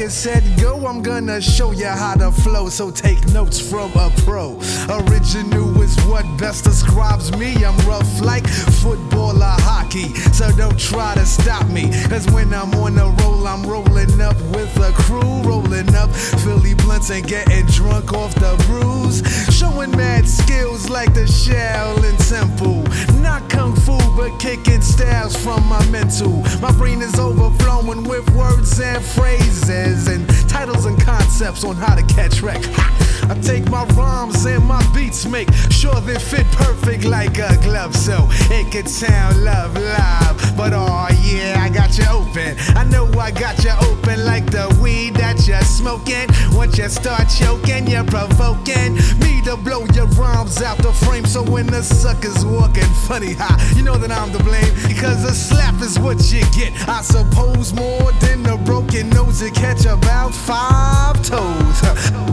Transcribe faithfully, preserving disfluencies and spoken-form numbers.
and set, go. I'm gonna show you how to flow, so take notes from a pro. Original is what best describes me. I'm rough like football or hockey, so don't try to stop me. Cause when I'm on a roll, I'm rolling up with a crew, rolling up Philly blunts and getting drunk off the brews. Showing mad skills like the Shaolin Temple. Not kung fu, but kicking styles from my mental. My brain is overflowing with words and phrases and titles and concepts on how to catch wreck. I take my rhymes and my beats, make sure they fit perfect like a glove, so it could sound love live. But oh yeah, I got you open. I know I got you open like the weed that you're smoking. Once you start choking, you're provoking me to blow your rhymes out the frame. So when the suckers walking funny, ha, you know that I'm to blame. Because a slap is what you get. I suppose more than a broken nose, you catch about five toes.